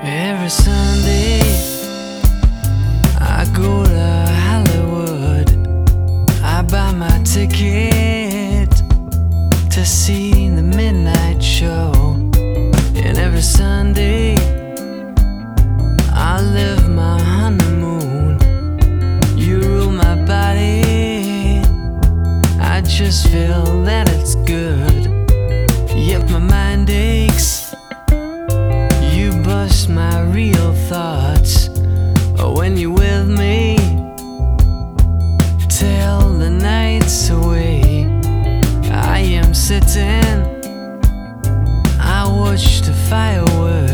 Every Sunday I go to Hollywood. I buy my ticket to see the midnight show. And every Sunday I live my honeymoon. You rule my body, I just feel that it's good. Yet my mind aches, you bust my real thoughts. When you're with me, till the night's away. I am sitting, I watch the fireworks.